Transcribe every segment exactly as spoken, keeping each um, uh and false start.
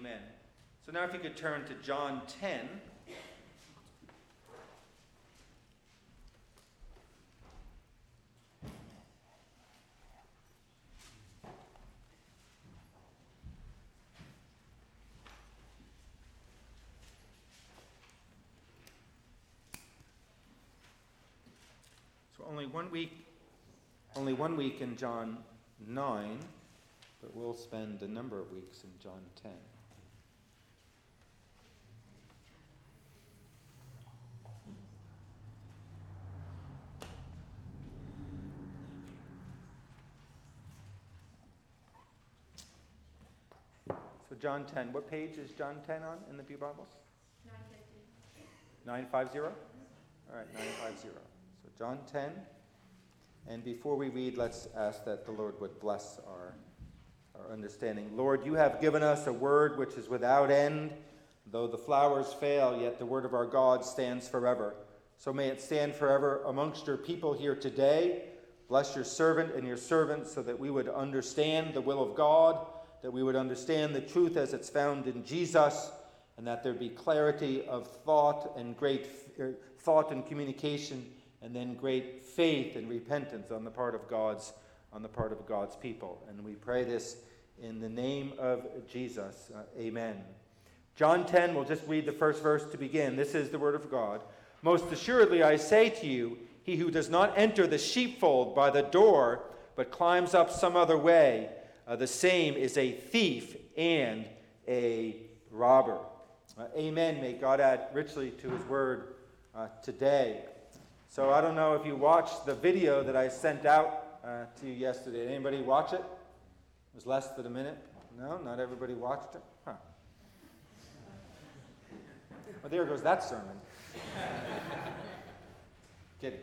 Amen. So now if you could turn to John ten. So only one week, only one week in John nine, but we'll spend a number of weeks in John ten. So John ten, what page is John ten on in the Pew Bibles? nine fifty. nine fifty? All right, nine fifty. So John ten. And before we read, let's ask that the Lord would bless our, our understanding. Lord, you have given us a word which is without end. Though the flowers fail, yet the word of our God stands forever. So may it stand forever amongst your people here today. Bless your servant and your servants so that we would understand the will of God, that we would understand the truth as it's found in Jesus, and that there be clarity of thought and great f- thought and communication, and then great faith and repentance on the part of God's on the part of God's people. And we pray this in the name of Jesus. Uh, amen. John ten, we'll just read the first verse to begin. This is the word of God. Most assuredly I say to you, he who does not enter the sheepfold by the door, but climbs up some other way, Uh, the same is a thief and a robber. Uh, amen. May God add richly to his word uh, today. So I don't know if you watched the video that I sent out uh, to you yesterday. Did anybody watch it? It was less than a minute. No, not everybody watched it. Huh. Well, there goes that sermon. Kidding.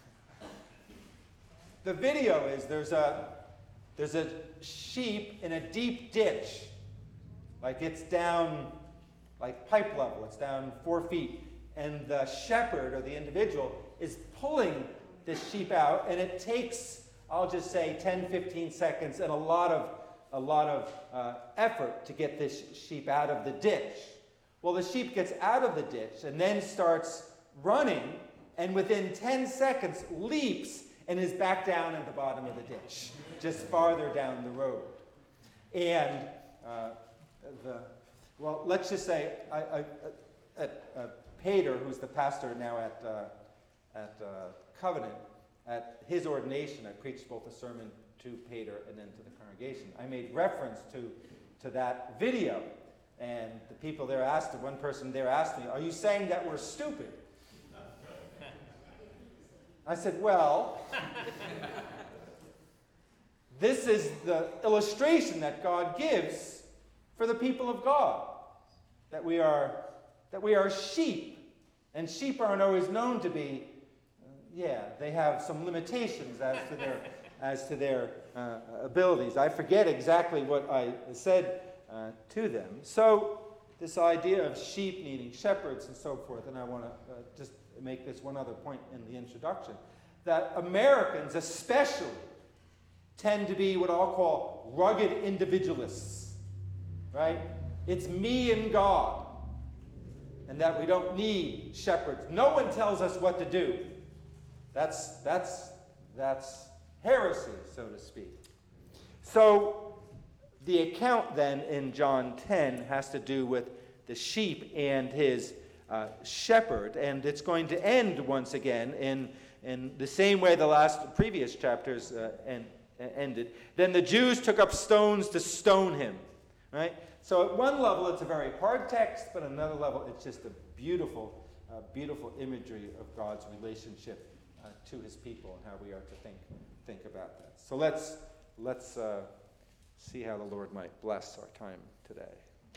The video is there's a There's a sheep in a deep ditch. Like it's down, like pipe level. It's down four feet. And the shepherd, or the individual, is pulling this sheep out. And it takes, I'll just say, ten, fifteen seconds and a lot of, a lot of uh, effort to get this sheep out of the ditch. Well, the sheep gets out of the ditch and then starts running. And within ten seconds, leaps and is back down at the bottom of the ditch, just farther down the road. And uh, the well, let's just say, I, I, at uh, Pater, who's the pastor now at uh, at uh, Covenant, at his ordination, I preached both a sermon to Pater and then to the congregation. I made reference to to that video, and the people there asked, one person there asked me, "Are you saying that we're stupid?" I said, well, this is the illustration that God gives for the people of God, that we are that we are sheep, and sheep aren't always known to be, uh, yeah, they have some limitations as to their as to their uh, abilities. I forget exactly what I said uh, to them. So this idea of sheep needing shepherds and so forth, and I want to uh, just make this one other point in the introduction, that Americans especially tend to be what I'll call rugged individualists, right? It's me and God, and that we don't need shepherds. No one tells us what to do. That's, that's, that's heresy, so to speak. So the account then in John ten has to do with the sheep and his Uh, shepherd, and it's going to end once again in, in the same way the last previous chapters uh, end, uh, ended. Then the Jews took up stones to stone him, right? So at one level it's a very hard text, but at another level it's just a beautiful, uh, beautiful imagery of God's relationship uh, to his people and how we are to think think about that. So let's let's uh, see how the Lord might bless our time today.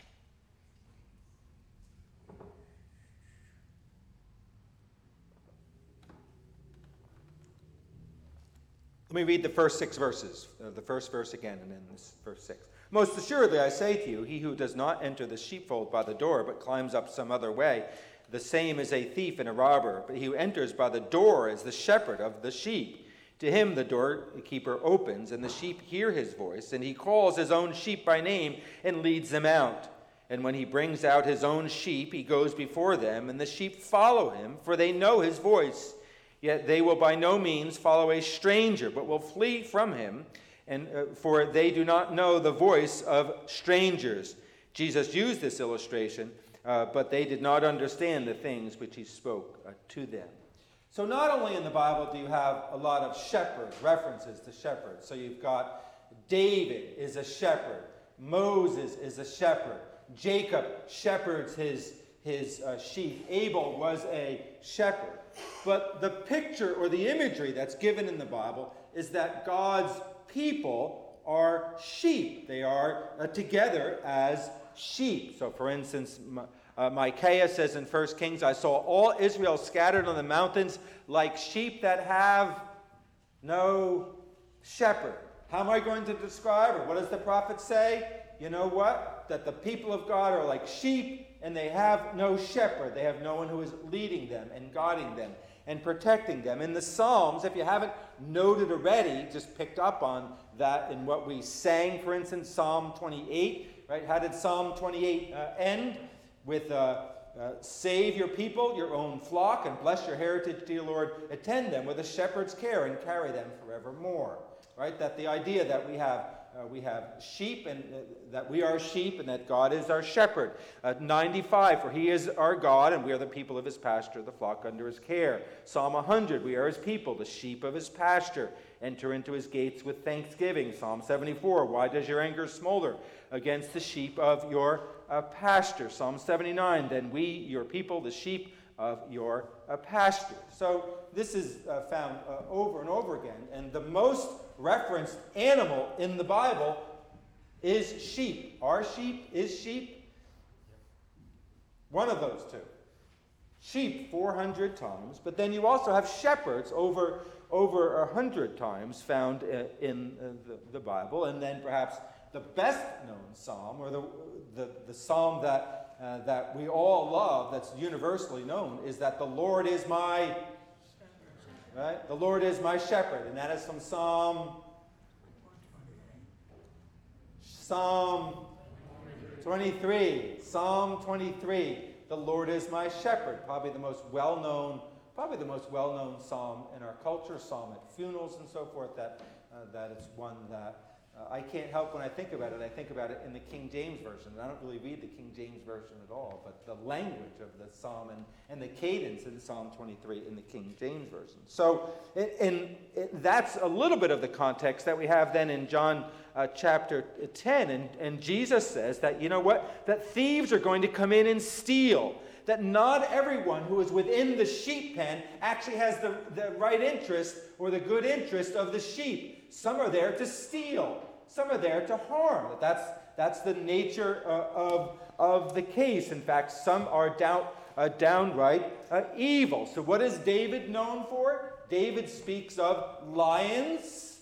Let me read the first six verses, uh, the first verse again, and then this verse six. Most assuredly, I say to you, he who does not enter the sheepfold by the door, but climbs up some other way, the same is a thief and a robber. But he who enters by the door is the shepherd of the sheep. To him the doorkeeper opens, and the sheep hear his voice, and he calls his own sheep by name and leads them out. And when he brings out his own sheep, he goes before them, and the sheep follow him, for they know his voice. Yet they will by no means follow a stranger, but will flee from him, and uh, for they do not know the voice of strangers. Jesus used this illustration, uh, but they did not understand the things which he spoke uh, to them. So not only in the Bible do you have a lot of shepherds, references to shepherds. So you've got David is a shepherd. Moses is a shepherd. Jacob shepherds his, his uh, sheep. Abel was a shepherd. But the picture or the imagery that's given in the Bible is that God's people are sheep. They are uh, together as sheep. So for instance, uh, Micaiah says in First Kings, I saw all Israel scattered on the mountains like sheep that have no shepherd. How am I going to describe it? What does the prophet say? You know what? That the people of God are like sheep and they have no shepherd. They have no one who is leading them and guiding them and protecting them. In the Psalms, if you haven't noted already, just picked up on that in what we sang, for instance, Psalm twenty-eight, right? How did Psalm twenty-eight uh, end? With, uh, uh, save your people, your own flock, and bless your heritage, dear Lord. Attend them with a shepherd's care and carry them forevermore. Right? That the idea that we have uh, we have sheep and uh, that we are sheep and that God is our shepherd. Uh, ninety-five, for he is our God and we are the people of his pasture, the flock under his care. Psalm one hundred, we are his people, the sheep of his pasture. Enter into his gates with thanksgiving. Psalm seventy-four, why does your anger smolder against the sheep of your uh, pasture? Psalm seventy-nine, then we, your people, the sheep of your uh, pasture. So this is uh, found uh, over and over again. And the most referenced animal in the Bible is sheep. Are sheep? Is sheep? One of those two. Sheep four hundred times. But then you also have shepherds over over one hundred times found uh, in uh, the, the Bible. And then perhaps the best known psalm, or the, the, the psalm that Uh, that we all love, that's universally known, is that the Lord is my, right? The Lord is my shepherd. And that is from Psalm, Psalm twenty-three. Psalm twenty-three. The Lord is my shepherd. Probably the most well-known, probably the most well-known psalm in our culture, psalm at funerals and so forth, that, uh, that it's one that Uh, I can't help when I think about it. I think about it in the King James Version. And I don't really read the King James Version at all, but the language of the psalm and, and the cadence in Psalm twenty-three in the King James Version. So it, and it, that's a little bit of the context that we have then in John uh, chapter ten. And, and Jesus says that, you know what, that thieves are going to come in and steal. That not everyone who is within the sheep pen actually has the, the right interest or the good interest of the sheep. Some are there to steal. Some are there to harm. That's, that's the nature uh, of, of the case. In fact, some are down, uh, downright uh, evil. So what is David known for? David speaks of lions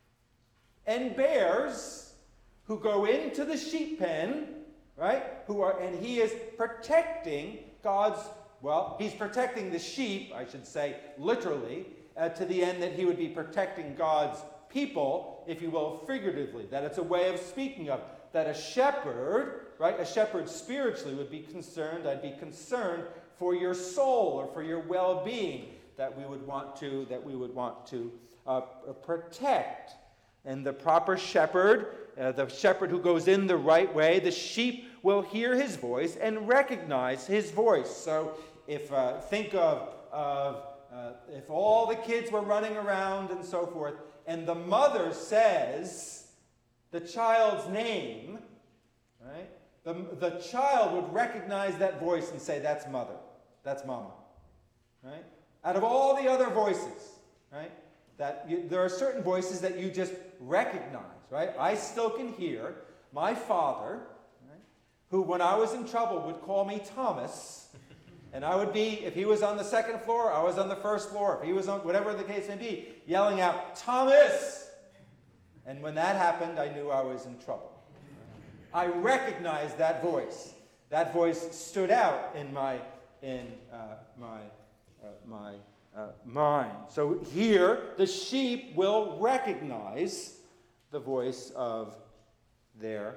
and bears who go into the sheep pen, right? Who are, and he is protecting God's, well, he's protecting the sheep, I should say, literally, uh, to the end that he would be protecting God's people, if you will, figuratively. That it's a way of speaking of. That a shepherd, right, a shepherd spiritually would be concerned, I'd be concerned for your soul or for your well-being, that we would want to, that we would want to uh, protect. And the proper shepherd, uh, the shepherd who goes in the right way, the sheep will hear his voice and recognize his voice. So if, uh, think of, of uh, if all the kids were running around and so forth, and the mother says the child's name, right? The, the child would recognize that voice and say, that's mother, that's mama, right? Out of all the other voices, right? That you, there are certain voices that you just recognize, right? I still can hear my father, right, who when I was in trouble would call me Thomas, and I would be, if he was on the second floor, I was on the first floor. If he was on, whatever the case may be, yelling out, Thomas! And when that happened, I knew I was in trouble. I recognized that voice. That voice stood out in my, in uh, my, uh, my uh, mind. So here, the sheep will recognize the voice of their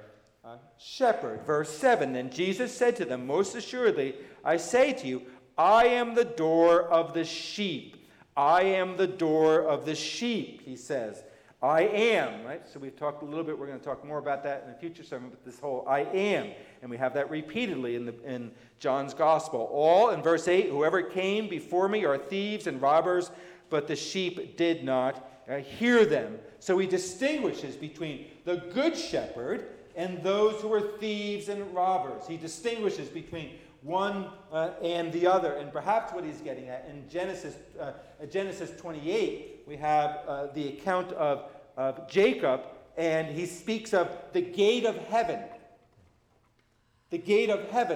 uh, shepherd. Verse seven, and Jesus said to them, most assuredly, I say to you, I am the door of the sheep. I am the door of the sheep, he says. I am, right? So we've talked a little bit. We're going to talk more about that in a future sermon, but this whole I am. And we have that repeatedly in, the, in John's Gospel. All, in verse eight, whoever came before me are thieves and robbers, but the sheep did not uh, hear them. So he distinguishes between the good shepherd and those who are thieves and robbers. He distinguishes between one uh, and the other. And perhaps what he's getting at in Genesis, uh, Genesis twenty-eight, we have uh, the account of, of Jacob, and he speaks of the gate of heaven. The gate of heaven.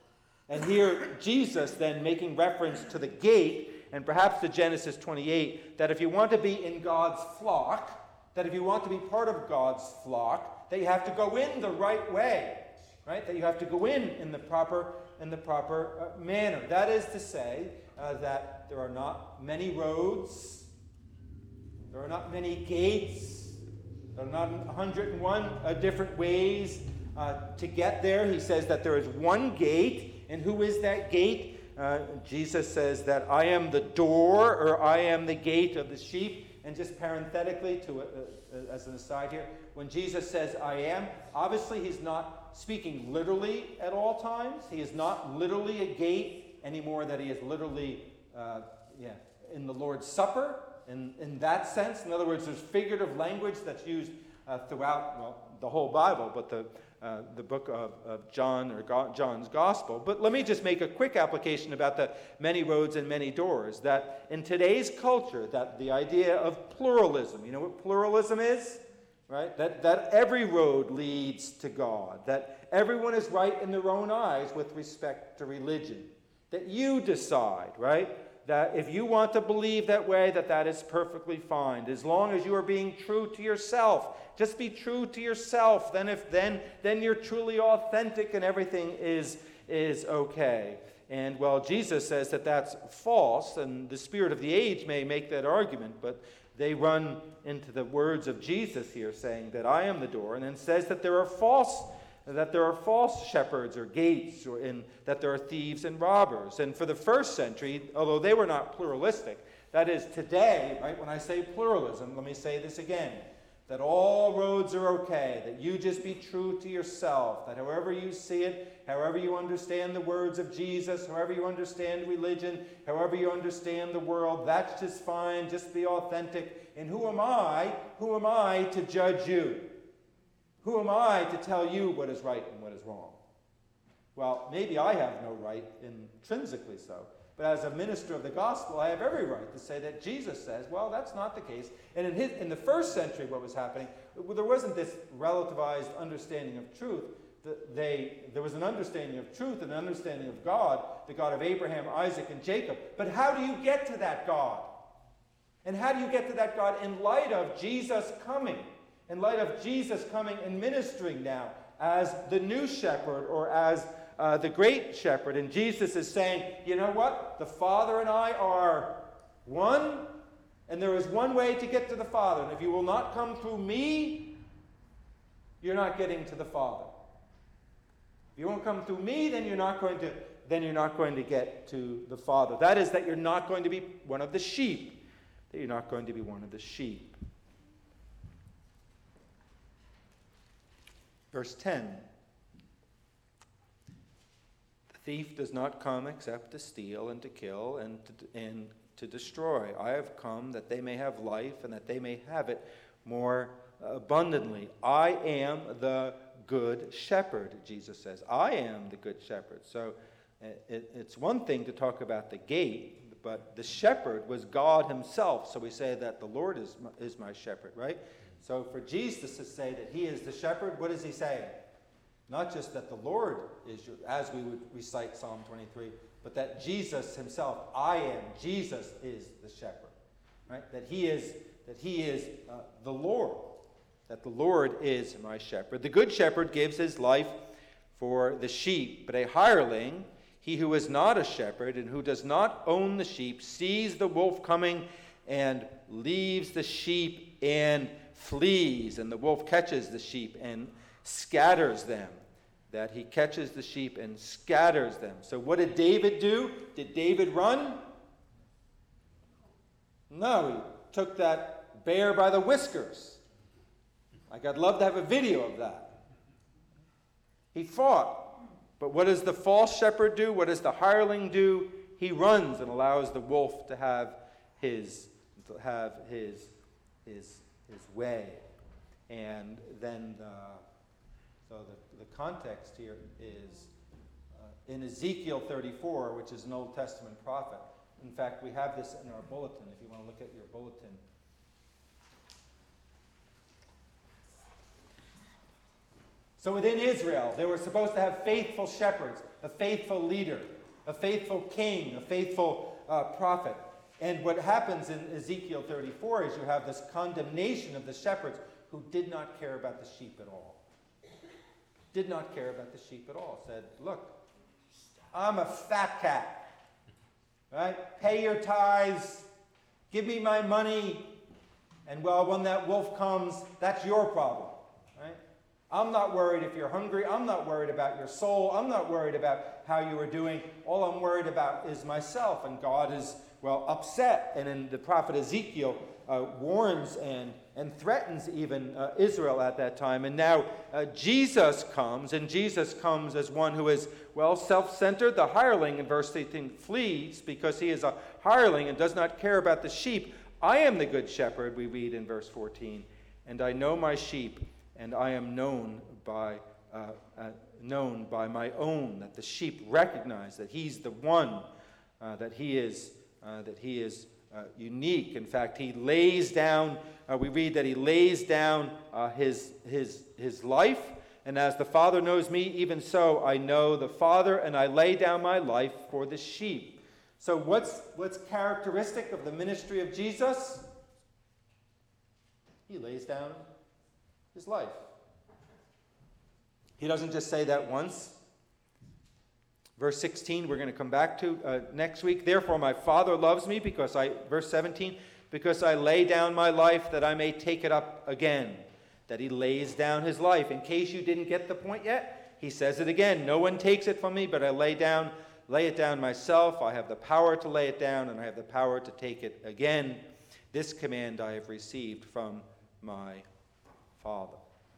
And here Jesus then making reference to the gate, and perhaps to Genesis twenty-eight, that if you want to be in God's flock, that if you want to be part of God's flock, that you have to go in the right way, right? That you have to go in in the proper in the proper uh, manner. That is to say uh, that there are not many roads, there are not many gates, there are not one hundred and one uh, different ways uh, to get there. He says that there is one gate, and who is that gate? Uh, Jesus says that I am the door, or I am the gate of the sheep. And just parenthetically, to uh, uh, as an aside here, when Jesus says I am, obviously he's not speaking literally at all times. He is not literally a gate any more than he is literally uh, yeah, in the Lord's Supper, in, in that sense. In other words, there's figurative language that's used uh, throughout, well, the whole Bible, but the Uh, the book of, of John, or Go- John's Gospel. But let me just make a quick application about the many roads and many doors. That in today's culture, that the idea of pluralism, you know what pluralism is? Right? That, that every road leads to God. That everyone is right in their own eyes with respect to religion. That you decide, right? That if you want to believe that way, that that is perfectly fine. As long as you are being true to yourself. Just be true to yourself. Then if then then you're truly authentic and everything is is okay. And well, Jesus says that that's false, and the spirit of the age may make that argument, but they run into the words of Jesus here, saying that I am the door, and then says that there are false that there are false shepherds or gates, or in that there are thieves and robbers. And for the first century, although they were not pluralistic, that is today, right? When I say pluralism, let me say this again. That all roads are okay, that you just be true to yourself, that however you see it, however you understand the words of Jesus, however you understand religion, however you understand the world, that's just fine, just be authentic. And who am I, who am I to judge you? Who am I to tell you what is right and what is wrong? Well, maybe I have no right, intrinsically so. But as a minister of the gospel, I have every right to say that Jesus says, well, that's not the case. And in, his, in the first century, what was happening, there wasn't this relativized understanding of truth. They, there was an understanding of truth and an understanding of God, the God of Abraham, Isaac, and Jacob. But how do you get to that God? And how do you get to that God in light of Jesus coming? In light of Jesus coming and ministering now as the new shepherd, or as Uh, the great shepherd. And Jesus is saying, you know what? The Father and I are one, and there is one way to get to the Father. And if you will not come through me, you're not getting to the Father. If you won't come through me, then you're not going to then you're not going to get to the Father. That is, that you're not going to be one of the sheep. That you're not going to be one of the sheep. Verse ten. Thief does not come except to steal and to kill and to, and to destroy. I have come that they may have life and that they may have it more abundantly. I am the good shepherd, Jesus says. I am the good shepherd. So it, it's one thing to talk about the gate, but the shepherd was God himself. So we say that the Lord is my, is my shepherd, right? So for Jesus to say that he is the shepherd, what is he saying? Not just that the Lord is your, as we would recite Psalm twenty-three, but that Jesus himself, I am, Jesus is the shepherd, right? That he is, that he is uh, the Lord, that the Lord is my shepherd. The good shepherd gives his life for the sheep, but a hireling, he who is not a shepherd and who does not own the sheep, sees the wolf coming and leaves the sheep and flees, and the wolf catches the sheep and scatters them, that he catches the sheep and scatters them. So what did David do? Did David run? No, he took that bear by the whiskers. Like, I'd love to have a video of that. He fought. But what does the false shepherd do? What does the hireling do? He runs and allows the wolf to have his, to have his, his, his way. And then, the, so the, the context here is uh, in Ezekiel thirty-four, which is an Old Testament prophet. In fact, we have this in our bulletin, if you want to look at your bulletin. So within Israel, they were supposed to have faithful shepherds, a faithful leader, a faithful king, a faithful uh, prophet. And what happens in Ezekiel thirty-four is you have this condemnation of the shepherds who did not care about the sheep at all. Did not care about the sheep at all. Said, look, I'm a fat cat. Right? Pay your tithes. Give me my money. And well, when that wolf comes, that's your problem. Right? I'm not worried if you're hungry. I'm not worried about your soul. I'm not worried about how you are doing. All I'm worried about is myself. And God is, well, upset. And then the prophet Ezekiel uh, warns and, and threatens even uh, Israel at that time. And now uh, Jesus comes, and Jesus comes as one who is, well, self-centered. The hireling in verse eighteen flees because he is a hireling and does not care about the sheep. I am the good shepherd, we read in verse fourteen, and I know my sheep, and I am known by uh, uh, known by my own. That the sheep recognize that he's the one, uh, that he is uh, that he is uh, unique. In fact, he lays down. Uh, we read that he lays down uh, his his his life. And as the Father knows me, even so I know the Father, and I lay down my life for the sheep. So what's, what's characteristic of the ministry of Jesus? He lays down his life. He doesn't just say that once. Verse sixteen, we're going to come back to uh, next week. Therefore my Father loves me, because I, verse seventeen, because I lay down my life that I may take it up again. That he lays down his life. In case you didn't get the point yet, he says it again. No one takes it from me, but I lay down, lay it down myself. I have the power to lay it down, and I have the power to take it again. This command I have received from my Father.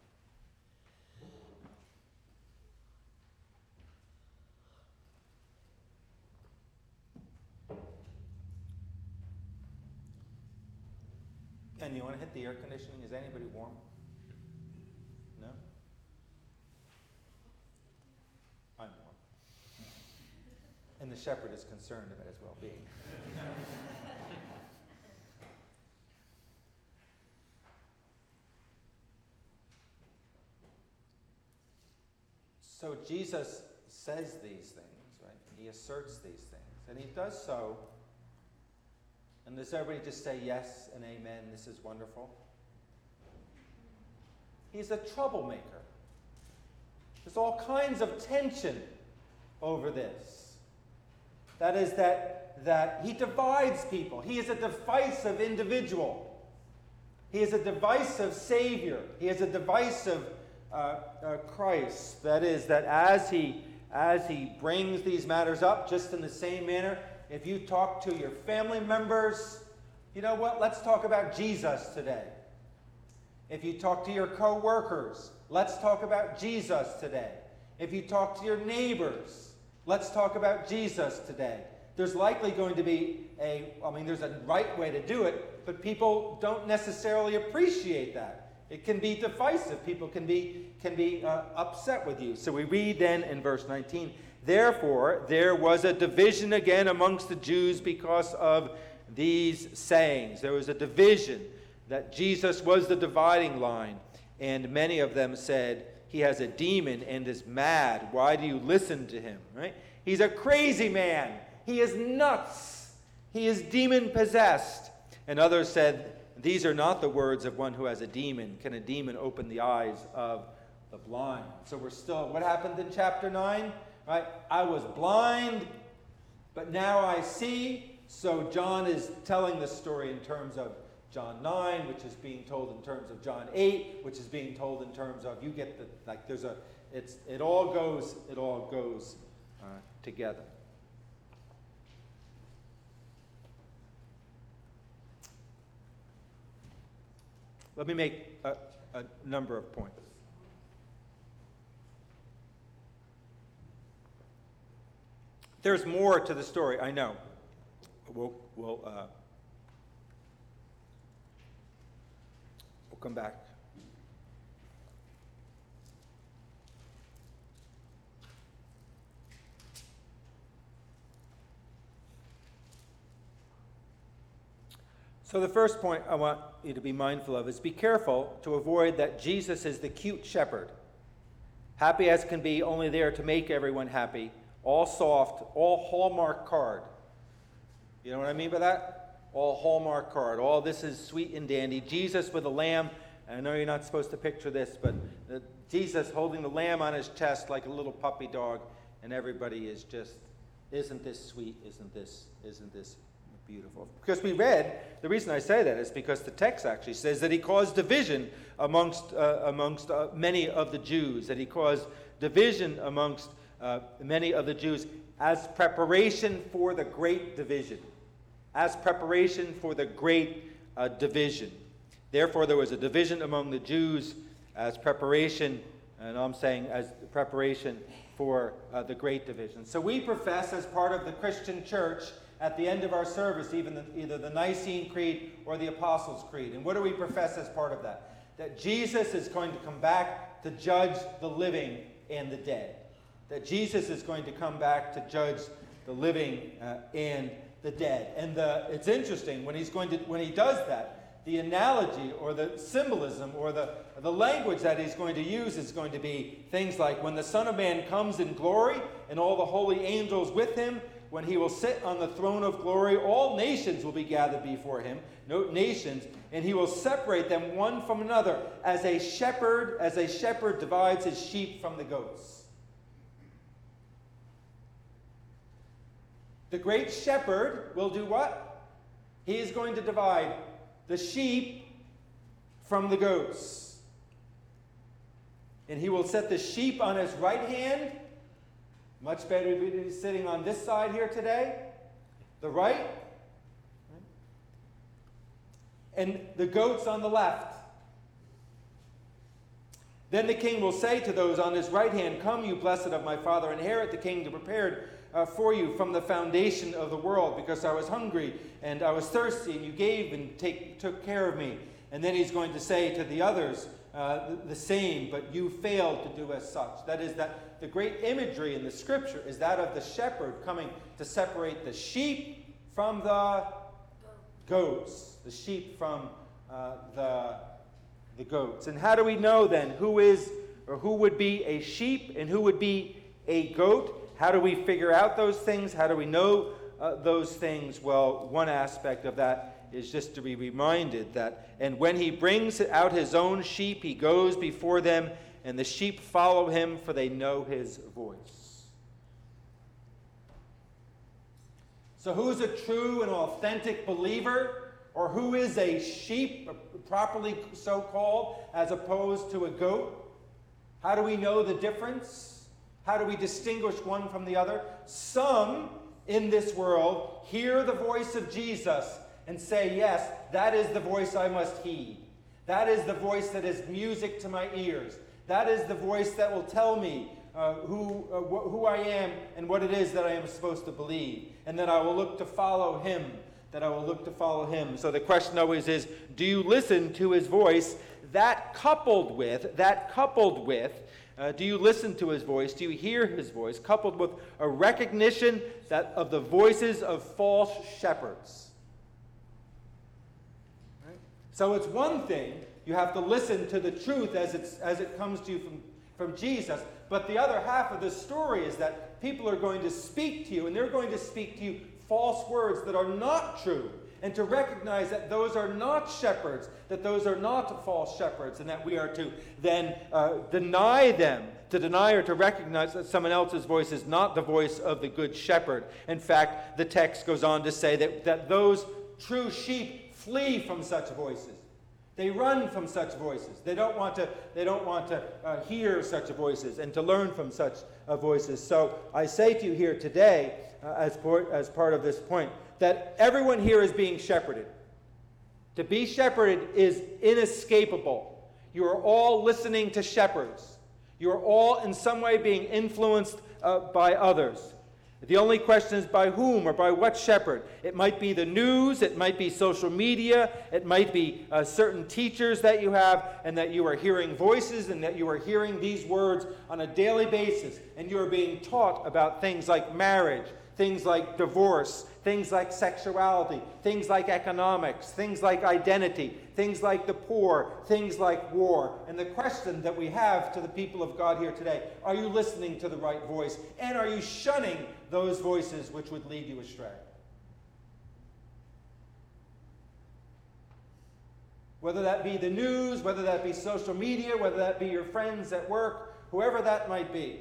And you want to hit the air conditioning? Is anybody warm? No? I'm warm. And the shepherd is concerned about his well-being. So Jesus says these things, right? He asserts these things. And he does so. And does everybody just say yes and amen? This is wonderful. He's a troublemaker. There's all kinds of tension over this. That is that, that he divides people. He is a divisive individual. He is a divisive Savior. He is a divisive uh, uh, Christ. That is that as he, as he brings these matters up, just in the same manner, if you talk to your family members, you know what? Let's talk about Jesus today. If you talk to your co-workers, let's talk about Jesus today. If you talk to your neighbors, let's talk about Jesus today. There's likely going to be a, I mean, there's a right way to do it, but people don't necessarily appreciate that. It can be divisive. People can be, can be uh, upset with you. So we read then in verse nineteen, therefore, there was a division again amongst the Jews because of these sayings. There was a division that Jesus was the dividing line. And many of them said, he has a demon and is mad. Why do you listen to him? Right? He's a crazy man. He is nuts. He is demon-possessed. And others said, these are not the words of one who has a demon. Can a demon open the eyes of the blind? So we're still, what happened in chapter nine? Right? I was blind, but now I see. So John is telling the story in terms of John nine, which is being told in terms of John eight, which is being told in terms of, you get the, like there's a, it's, it all goes, it all goes uh, together. Let me make a, a number of points. There's more to the story, I know. We'll, we'll, uh, we'll come back. So the first point I want you to be mindful of is be careful to avoid that Jesus is the cute shepherd, happy as can be, only there to make everyone happy, all soft, all Hallmark card. You know what I mean by that? All Hallmark card. All this is sweet and dandy. Jesus with a lamb. I know you're not supposed to picture this, but uh, Jesus holding the lamb on his chest like a little puppy dog, and everybody is just, isn't this sweet? Isn't this, isn't this beautiful? Because we read, the reason I say that is because the text actually says that he caused division amongst, uh, amongst uh, many of the Jews, that he caused division amongst uh, many of the Jews as preparation for the great division. As preparation for the great uh, division. Therefore, there was a division among the Jews as preparation, and I'm saying as preparation for uh, the great division. So we profess as part of the Christian church at the end of our service, even the, either the Nicene Creed or the Apostles' Creed. And what do we profess as part of that? That Jesus is going to come back to judge the living and the dead. That Jesus is going to come back to judge the living uh, and the dead. And the, it's interesting, when he's going to, when he does that, the analogy or the symbolism or the, the language that he's going to use is going to be things like when the Son of Man comes in glory and all the holy angels with him, when he will sit on the throne of glory, all nations will be gathered before him, note nations, and he will separate them one from another as a shepherd, as a shepherd divides his sheep from the goats. The great shepherd will do what? He is going to divide the sheep from the goats. And he will set the sheep on his right hand. Much better to be sitting on this side here today. The right. And the goats on the left. Then the king will say to those on his right hand, "Come, you blessed of my Father, inherit the kingdom prepared uh, for you from the foundation of the world, because I was hungry and I was thirsty, and you gave and take, took care of me." And then he's going to say to the others uh, the, the same, "But you failed to do as such." That is, that the great imagery in the scripture is that of the shepherd coming to separate the sheep from the goats. The sheep from uh, the the goats. And how do we know then who is or who would be a sheep and who would be a goat? How do we figure out those things? How do we know uh, those things? Well, one aspect of that is just to be reminded that, and when he brings out his own sheep, he goes before them, and the sheep follow him, for they know his voice. So who's a true and authentic believer? Or who is a sheep, properly so called, as opposed to a goat? How do we know the difference? How do we distinguish one from the other? Some in this world hear the voice of Jesus and say, "Yes, that is the voice I must heed. That is the voice that is music to my ears. That is the voice that will tell me uh, who, uh, wh- who I am and what it is that I am supposed to believe, and that I will look to follow him." That I will look to follow him. So the question always is, do you listen to his voice? That coupled with, that coupled with, uh, do you listen to his voice? Do you hear his voice? Coupled with a recognition that of the voices of false shepherds. Right? So it's one thing, you have to listen to the truth as, it's, as it comes to you from, from Jesus. But the other half of the story is that people are going to speak to you, and they're going to speak to you false words that are not true, and to recognize that those are not shepherds, that those are not false shepherds, and that we are to then uh, deny them, to deny or to recognize that someone else's voice is not the voice of the good shepherd. In fact, the text goes on to say that, that those true sheep flee from such voices. They run from such voices. They don't want to, they don't want to uh, hear such voices and to learn from such uh, voices. So I say to you here today, uh, as, part, as part of this point, that everyone here is being shepherded. To be shepherded is inescapable. You are all listening to shepherds. You are all in some way being influenced uh, by others. The only question is by whom or by what shepherd. It might be the news, it might be social media, it might be uh, certain teachers that you have, and that you are hearing voices and that you are hearing these words on a daily basis, and you are being taught about things like marriage, things like divorce, things like sexuality, things like economics, things like identity, things like the poor, things like war. And the question that we have to the people of God here today, are you listening to the right voice? And are you shunning those voices which would lead you astray? Whether that be the news, whether that be social media, whether that be your friends at work, whoever that might be.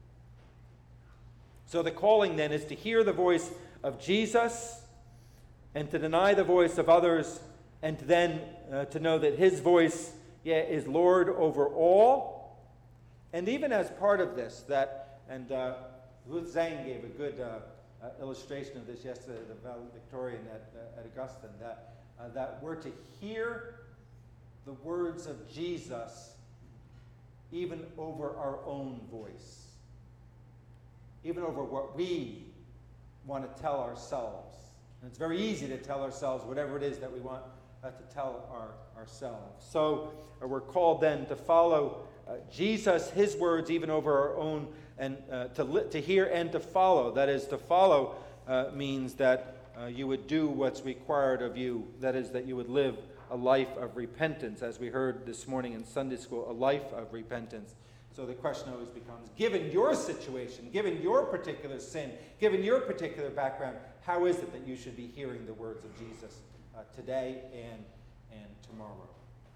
So the calling then is to hear the voice of Jesus and to deny the voice of others, and to then uh, to know that his voice yeah, is Lord over all. And even as part of this, that, and uh, Ruth Zhang gave a good uh, uh, illustration of this yesterday, the valedictorian at, uh, at Augustine, that, uh, that we're to hear the words of Jesus even over our own voice, even over what we want to tell ourselves. And it's very easy to tell ourselves whatever it is that we want uh, to tell our, ourselves. So uh, we're called then to follow uh, Jesus, his words, even over our own, and uh, to, li- to hear and to follow. That is, to follow uh, means that uh, you would do what's required of you. That is, that you would live a life of repentance, as we heard this morning in Sunday school, a life of repentance. So the question always becomes, given your situation, given your particular sin, given your particular background, how is it that you should be hearing the words of Jesus uh, today and, and tomorrow?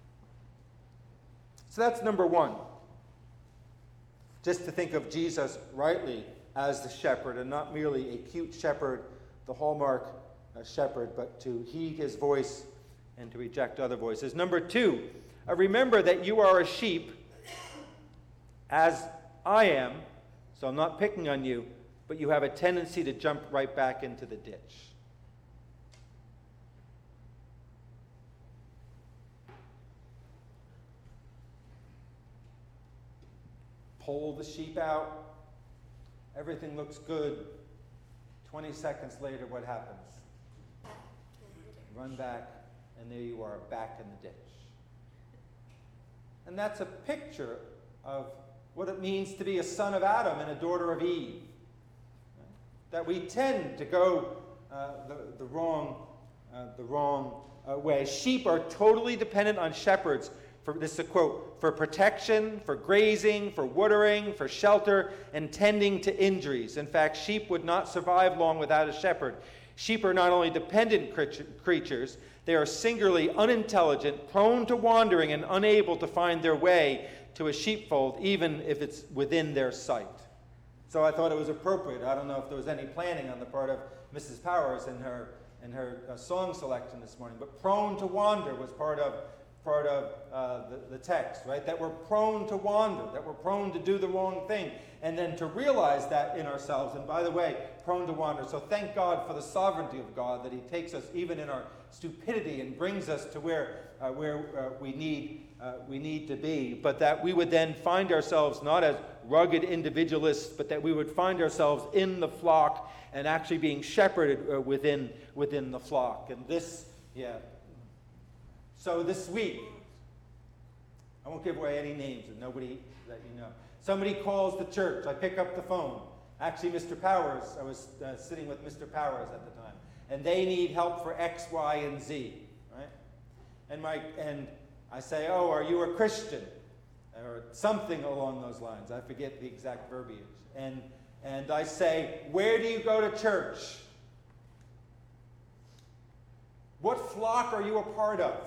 So that's number one. Just to think of Jesus rightly as the shepherd, and not merely a cute shepherd, the hallmark uh, shepherd, but to heed his voice and to reject other voices. Number two, uh, remember that you are a sheep, as I am, so I'm not picking on you, but you have a tendency to jump right back into the ditch. Pull the sheep out, everything looks good. twenty seconds later, what happens? Run back, and there you are, back in the ditch. And that's a picture of what it means to be a son of Adam and a daughter of Eve. That we tend to go uh, the, the wrong, uh, the wrong uh, way. Sheep are totally dependent on shepherds. For, this is a quote, for protection, for grazing, for watering, for shelter, and tending to injuries. In fact, sheep would not survive long without a shepherd. Sheep are not only dependent creatures, they are singularly unintelligent, prone to wandering, and unable to find their way to a sheepfold, even if it's within their sight. So I thought it was appropriate. I don't know if there was any planning on the part of Missus Powers in her in her uh, song selection this morning, but prone to wander was part of part of uh, the, the text, right? That we're prone to wander, that we're prone to do the wrong thing, and then to realize that in ourselves. And by the way, prone to wander. So thank God for the sovereignty of God, that he takes us even in our stupidity and brings us to where uh, where uh, we need uh, we need to be. But that we would then find ourselves not as rugged individualists, but that we would find ourselves in the flock and actually being shepherded uh, within within the flock. And this, yeah. So this week, I won't give away any names of nobody that you know. Somebody calls the church. I pick up the phone. Actually, Mister Powers, I was uh, sitting with Mister Powers at the time, and they need help for X, Y, and Z, right? And my and I say, oh, are you a Christian? Or something along those lines. I forget the exact verbiage. And and I say, where do you go to church? What flock are you a part of?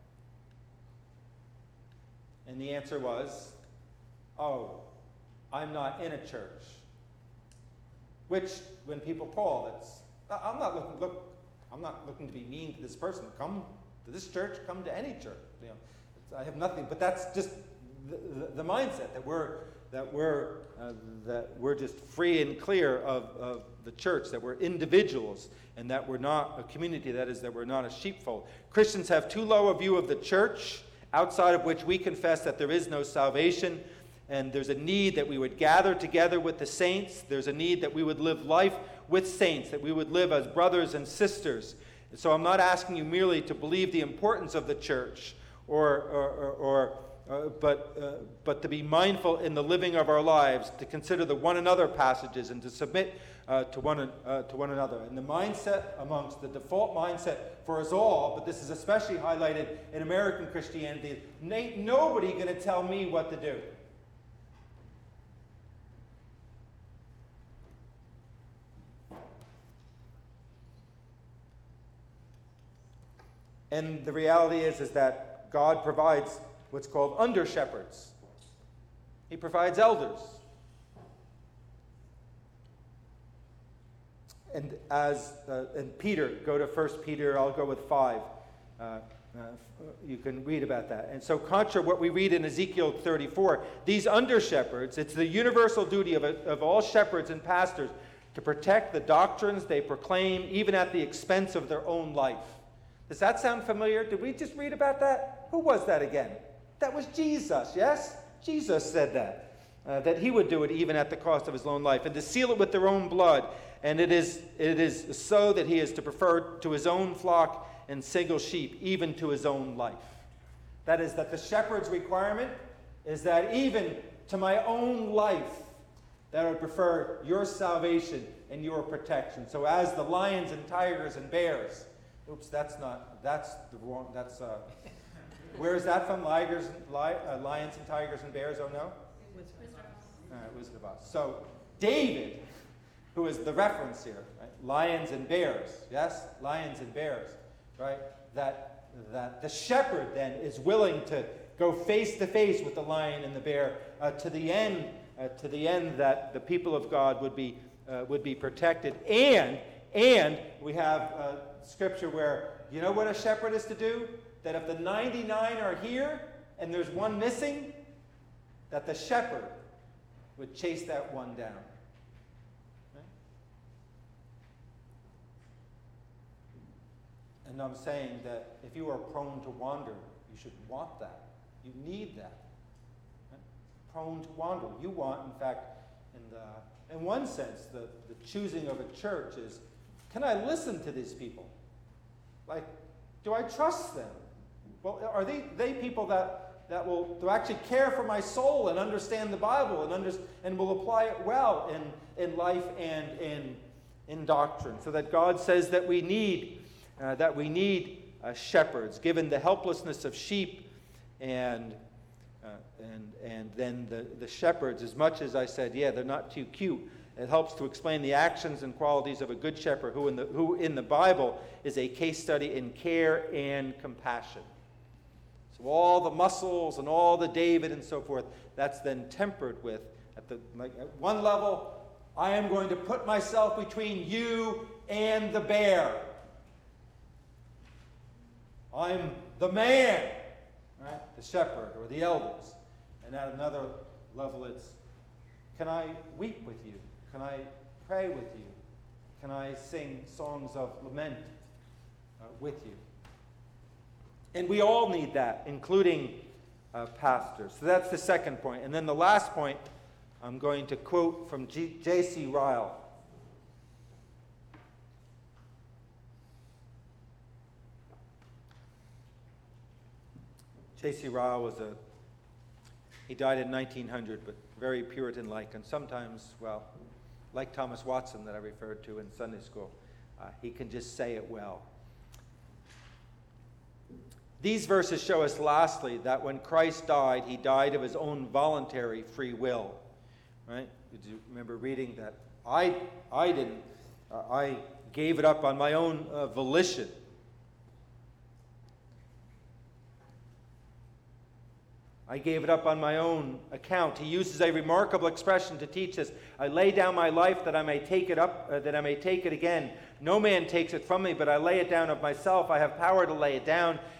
And the answer was, oh, I'm not in a church. Which, when people call, it's I'm not looking look I'm not looking to be mean to this person. Come to this church, come to any church. You know, I have nothing, but that's just the, the, the mindset that we're that we're uh, that we're just free and clear of, of the church, that we're individuals, and that we're not a community. That is, that we're not a sheepfold. Christians have too low a view of the church, outside of which we confess that there is no salvation, and there's a need that we would gather together with the saints. There's a need that we would live life with saints, that we would live as brothers and sisters. And so I'm not asking you merely to believe the importance of the church, or, or, or, or uh, but, uh, but to be mindful in the living of our lives, to consider the one another passages, and to submit uh, to, one, uh, to one another. And the mindset amongst the default mindset for us all, but this is especially highlighted in American Christianity, ain't nobody going to tell me what to do. And the reality is, is that God provides what's called under-shepherds. He provides elders. And as uh, and Peter, go to First Peter, I'll go with five. Uh, uh, you can read about that. And so contra what we read in Ezekiel thirty-four, these under-shepherds, it's the universal duty of, a, of all shepherds and pastors to protect the doctrines they proclaim, even at the expense of their own life. Does that sound familiar? Did we just read about that? Who was that again? That was Jesus, yes? Jesus said that, uh, that he would do it even at the cost of his own life, and to seal it with their own blood. And it is, it is so that he is to prefer to his own flock and single sheep, even to his own life. That is, that the shepherd's requirement is that even to my own life, that I would prefer your salvation and your protection. So as the lions and tigers and bears, oops, that's not, that's the wrong, that's, uh, where is that from? Ligers, li, uh, lions and tigers and bears, oh no? Wizard of Oz. All right, Wizard of Oz. So David, who is the reference here, right? Lions and bears, yes? Lions and bears, right? That, that the shepherd then is willing to go face to face with the lion and the bear uh, to the end, uh, to the end that the people of God would be, uh, would be protected. And, and we have uh, scripture where, you know what a shepherd is to do? That if the ninety-nine are here and there's one missing, that the shepherd would chase that one down. Right? And I'm saying that if you are prone to wander, you should want that. You need that. Right? Prone to wander. You want, in fact, in, the, in one sense, the, the choosing of a church is, can I listen to these people? Like, do I trust them? Well, are they, they people that, that will to actually care for my soul and understand the Bible and, under, and will apply it well in, in life and in, in doctrine? So that God says that we need, uh, that we need uh, shepherds, given the helplessness of sheep, and, uh, and, and then the, the shepherds, as much as I said, yeah, they're not too cute, it helps to explain the actions and qualities of a good shepherd who in the, who in the Bible is a case study in care and compassion. So all the muscles and all the David and so forth, that's then tempered with, at, the, like, at one level, I am going to put myself between you and the bear. I'm the man, right? The shepherd or the elders. And at another level, it's, can I weep with you? Can I pray with you? Can I sing songs of lament uh, with you? And we all need that, including uh, pastors. So that's the second point. And then the last point, I'm going to quote from J C Ryle. J C Ryle was a, he died in nineteen hundred, but very Puritan-like, and sometimes, well, like Thomas Watson that I referred to in Sunday school, uh, he can just say it well. These verses show us, lastly, that when Christ died, he died of his own voluntary free will. Right? Did you remember reading that? I, I didn't. Uh, I gave it up on my own uh, volition. I gave it up on my own account. He uses a remarkable expression to teach us. I lay down my life that I may take it up, uh, that I may take it again. No man takes it from me, but I lay it down of myself. I have power to lay it down,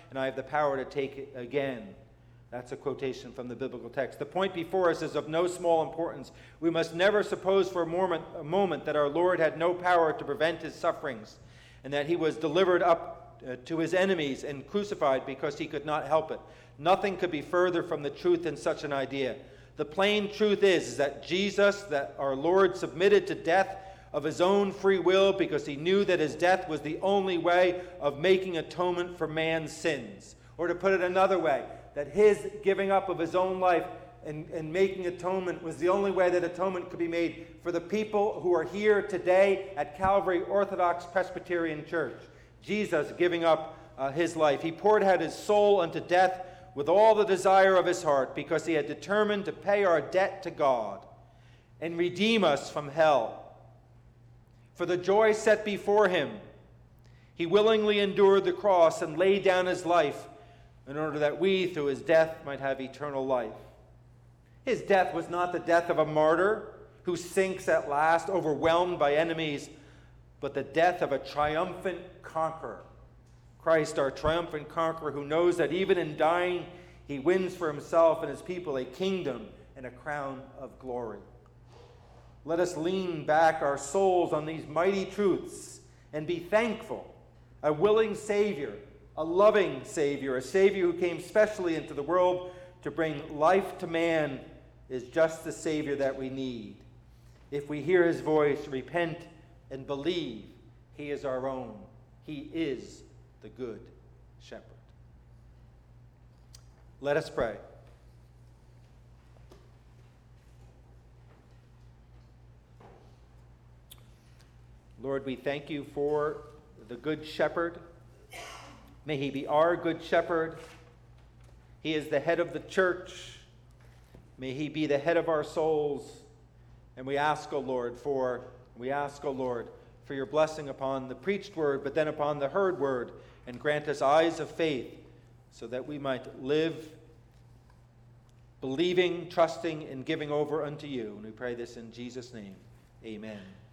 and I have the power to take it again. That's a quotation from the biblical text. The point before us is of no small importance. We must never suppose for a moment, a moment that our Lord had no power to prevent his sufferings, and that he was delivered up uh, to his enemies and crucified because he could not help it. Nothing could be further from the truth in such an idea. The plain truth is, is that Jesus, that our Lord, submitted to death of his own free will because he knew that his death was the only way of making atonement for man's sins. Or to put it another way, that his giving up of his own life and, and making atonement was the only way that atonement could be made for the people who are here today at Calvary Orthodox Presbyterian Church. Jesus giving up uh, his life. He poured out his soul unto death with all the desire of his heart because he had determined to pay our debt to God and redeem us from hell. For the joy set before him, he willingly endured the cross and laid down his life in order that we, through his death, might have eternal life. His death was not the death of a martyr who sinks at last, overwhelmed by enemies, but the death of a triumphant conqueror. Christ, our triumphant conqueror, who knows that even in dying, he wins for himself and his people a kingdom and a crown of glory. Let us lean back our souls on these mighty truths and be thankful. A willing Savior, a loving Savior, a Savior who came specially into the world to bring life to man, is just the Savior that we need. If we hear his voice, repent and believe, he is our own. He is the Good Shepherd. Let us pray. Lord, we thank you for the Good Shepherd. May he be our Good Shepherd. He is the head of the church. May he be the head of our souls. And we ask, O Lord, for we ask, O Lord, for your blessing upon the preached word, but then upon the heard word, and grant us eyes of faith so that we might live believing, trusting, and giving over unto you. And we pray this in Jesus' name. Amen.